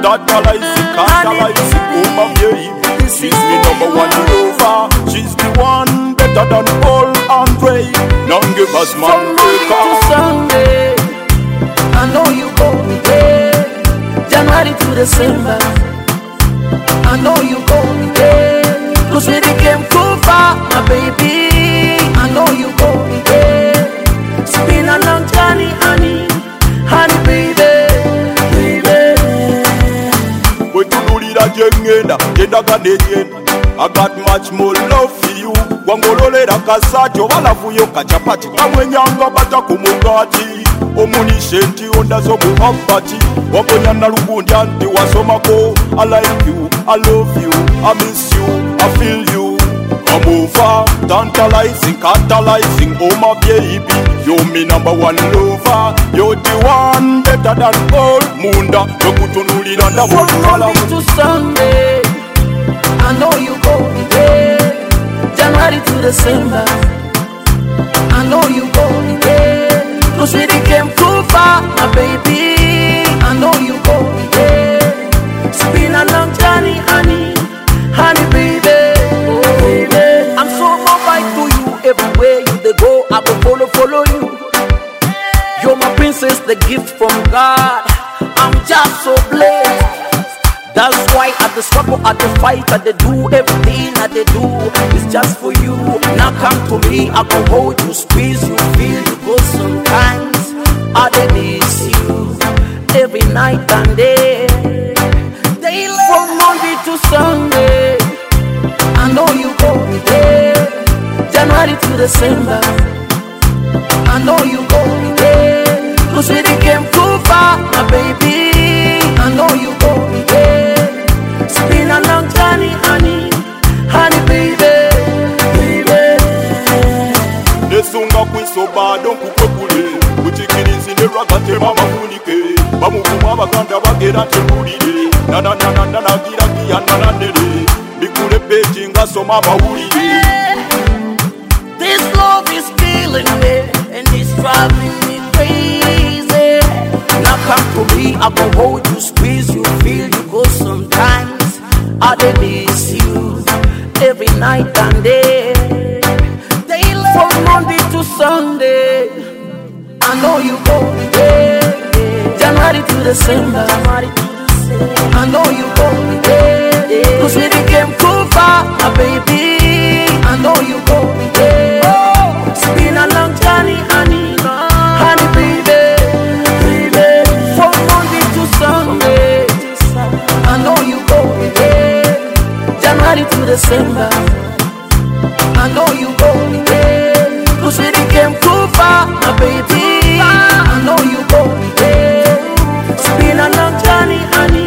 tantalizing, tantalizing. Oh my baby, she's the number one lover. She's the one better than Paul Andre. None give us man. From Monday to Sunday, I know you go there. January to December, I know you go there. Cause we became too far, my baby. I know you go there. It's been a long journey, honey, honey, baby, baby. When you do that, I got much more love for you. Wangololera kasacho walavuyo kachapati kamwenyanga bata kumugati omunishenti onda zo muhabbati wakonya na lugundi anti wasomako. I like you, I love you, I miss you, I feel you. Come over, tantalizing, catalyzing. Oh my baby, you're me number one lover. You're the one better than all. Munda, yokutunulira nda from Monday to Sunday, I know you go there. January to December, I know you go there. Cause we became too far, my baby. I know you go there. It's been a long journey, honey, honey, baby, baby. I'm so mobile to you. Everywhere you they go, I will follow you. You're my princess, the gift from God. I'm just so blessed. That's why at the struggle, at the fight, at the do everything that they do, it's just for you. Now come to me, I go hold you, squeeze you, feel you. Go sometimes I dey miss you every night and day. From Monday to Sunday, I know you go there. January to December, I know you go there. Cause we became too far, my baby. I know you go there. It's been a long journey, honey, honey, baby, baby. Nesunga kwisoba don't kukule kuchikirizi neragate mama kunike bamuvuma abaganda bagera tebulire na gira na nere bikule page ngasoma bawulire. This love is killing me and it's driving me crazy. Now come to me, I go hold you, squeeze you, feel you. Go sometimes I dey miss you every night and day. From Monday to Sunday, I know you go there. January to December, I know you go there. Cause we became too far, my baby. I know you go there. It's been a long journey, honey, honey, baby, baby. From Monday to Sunday, I know you go there. January to December, I know you go there. Cause we became too far, my baby. I know you go there. It's been a long journey, honey.